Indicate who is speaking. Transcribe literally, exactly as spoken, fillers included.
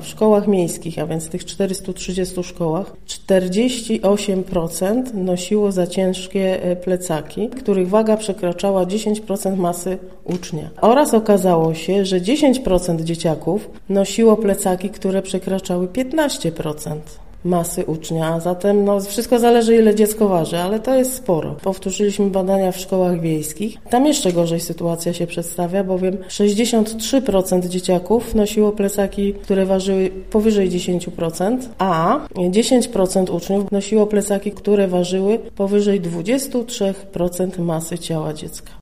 Speaker 1: w szkołach miejskich, a więc w tych czterystu trzydziestu szkołach, czterdzieści osiem procent nosiło za ciężkie plecaki, których waga przekraczała dziesięć procent masy ucznia. Oraz okazało się, że dziesięć procent dzieciaków nosiło plecaki, które przekraczały piętnaście procent masy ucznia, a zatem no, wszystko zależy, ile dziecko waży, ale to jest sporo. Powtórzyliśmy badania w szkołach wiejskich. Tam jeszcze gorzej sytuacja się przedstawia, bowiem sześćdziesiąt trzy procent dzieciaków nosiło plecaki, które ważyły powyżej dziesięć procent, a dziesięć procent uczniów nosiło plecaki, które ważyły powyżej dwadzieścia trzy procent masy ciała dziecka.